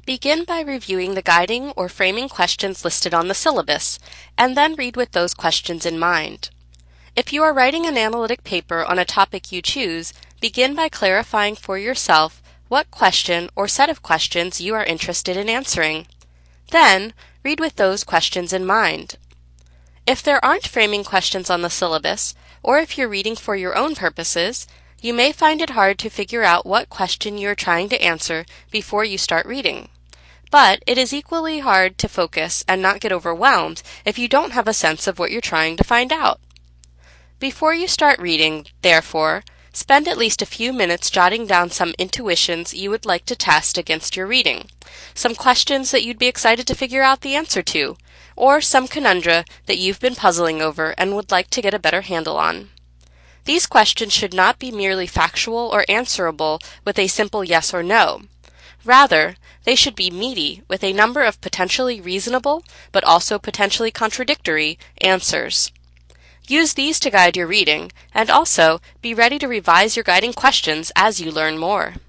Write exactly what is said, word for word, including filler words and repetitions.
Begin by reviewing the guiding or framing questions listed on the syllabus, and then read with those questions in mind. If you are writing an analytic paper on a topic you choose, begin by clarifying for yourself what question or set of questions you are interested in answering. Then, read with those questions in mind. If there aren't framing questions on the syllabus, or if you're reading for your own purposes, you may find it hard to figure out what question you're trying to answer before you start reading. But it is equally hard to focus and not get overwhelmed if you don't have a sense of what you're trying to find out. Before you start reading, therefore, spend at least a few minutes jotting down some intuitions you would like to test against your reading, some questions that you'd be excited to figure out the answer to, or some conundra that you've been puzzling over and would like to get a better handle on. These questions should not be merely factual or answerable with a simple yes or no. Rather, they should be meaty with a number of potentially reasonable, but also potentially contradictory, answers. Use these to guide your reading, and also be ready to revise your guiding questions as you learn more.